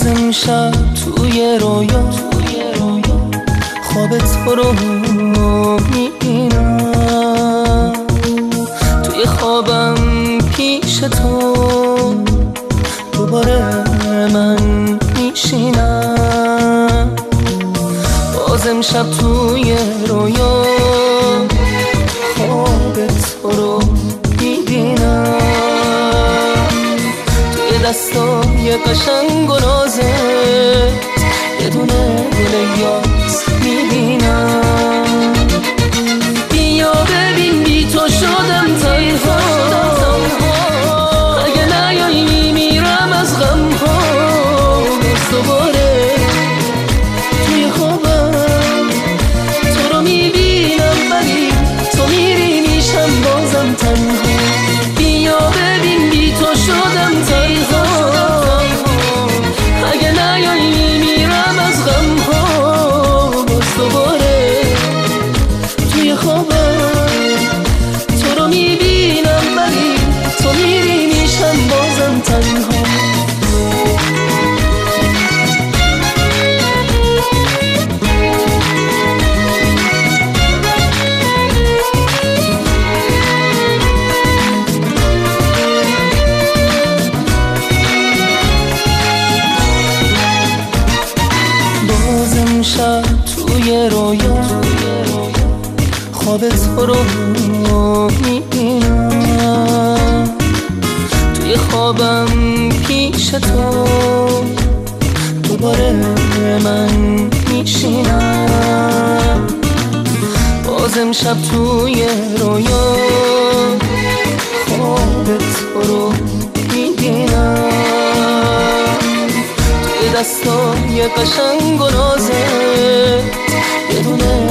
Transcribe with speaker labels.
Speaker 1: امشب توی رویا خواب تو رو میبینم، توی خوابم پیش تو دوباره من میشینم. باز امشب توی رویا خواب تو رو میبینم، توی دستای قشنگ و نازت یه دونه گل یاس میبینم. بیا ببین بی تو شدم تنها، اگه نیایی میرم از غم ها. دوباره توی خوابم تو رو میبینم، ولی تو میری میشم بازم تنها. بیا ببین بی تو شدم تنها، اگه نیایی میرم از غم ها. باز دوباره توی خوابم تو رو میبینم، ولی تو میری میشم بازم تنها. امشب توی رویا خواب تو رو میبینم، توی خوابم پیش تو دوباره من میشینم. باز امشب توی رویا خواب تو رو میبینم، دستای قشنگ و نازت یه دونه